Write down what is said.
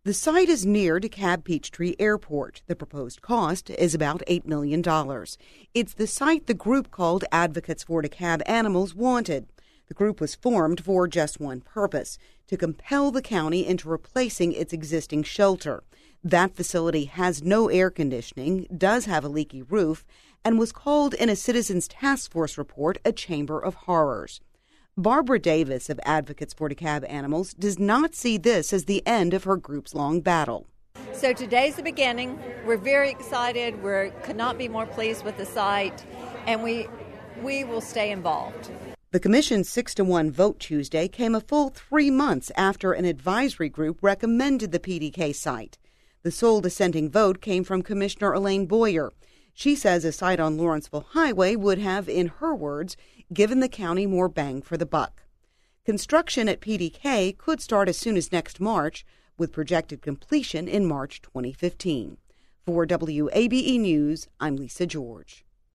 The site is near DeKalb Peachtree Airport. The proposed cost is about $8 million. It's the site the group called Advocates for DeKalb Animals wanted. The group was formed for just one purpose, to compel the county into replacing its existing shelter. That facility has no air conditioning, does have a leaky roof, and was called in a Citizens Task Force report a chamber of horrors. Barbara Davis of Advocates for DeKalb Animals does not see this as the end of her group's long battle. So today's the beginning. We're very excited. We could not be more pleased with the site, and we will stay involved. The commission's 6-1 vote Tuesday came a full 3 months after an advisory group recommended the PDK site. The sole dissenting vote came from Commissioner Elaine Boyer. She says a site on Lawrenceville Highway would have, in her words, given the county more bang for the buck. Construction at PDK could start as soon as next March, with projected completion in March 2015. For WABE News, I'm Lisa George.